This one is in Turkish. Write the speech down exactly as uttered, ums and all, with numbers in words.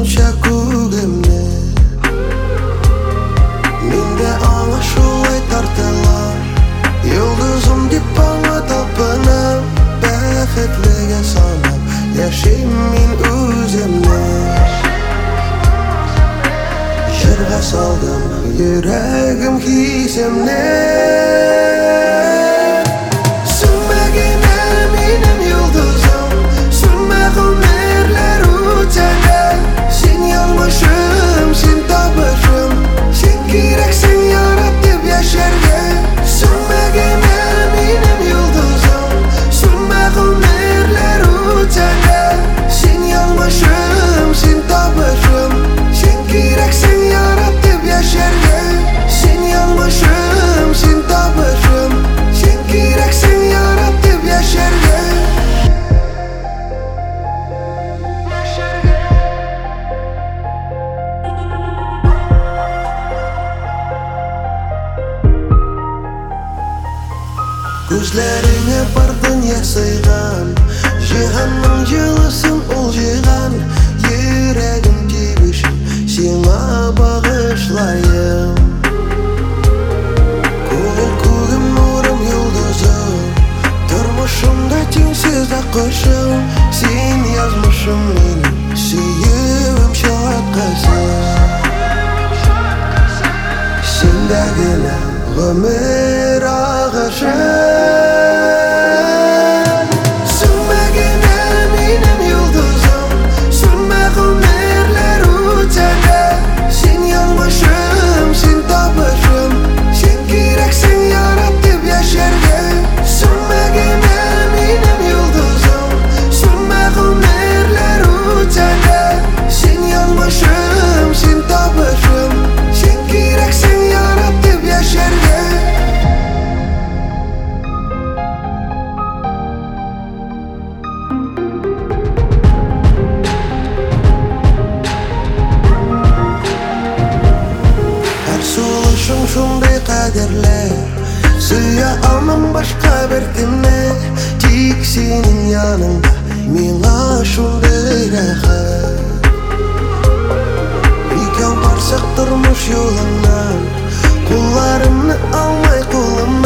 sununca kugimni Mende аңа şolay tartılar Yıldızım dip bana tapınıp Bäxetlige sanıp Yaşayım min özümni Jırga saldım yüreğim hisemni Sönmegine benim yıldızım Sönmegin erler uçana Sen yalmışım, sen tapışım Sen gereksin yaratıp yaşarga Sönmegine benim yıldızım Sönmegin erler uçana Sen yalmışım, sen tapışım Sen gereksin yaratıp yaşarga Sen yalmışım, sen tapışım Sen gereksin yaratıp yaşarga Gözlerine bardın yasaygan Cihanның жылысын ol жиған Yüreğim tebişin Сиңа bağışlayım Көңіл көгім нұрым yıldızım Тұрмышымда теңсіз аққышым Сен yazmışım менің Сүйуім шатқасым Сендәгілі ғұмыр ағышым Sönmegine benim yıldızım Sönmegin erler uçana Sen yalmışım, sen tapışım Sen gereksin yaratıp yaşarga Sönmegine benim yıldızım Sönmegin erler uçana Sen yalmışım, sen tapışım Sen gereksin yaratıp yaşarga Soluşum şunday kaderler Suya almam başka bir kimne Tik senin yanında Mena şunday rahat Birga barsak durmuş yolundan Kullarımni almay kolumdan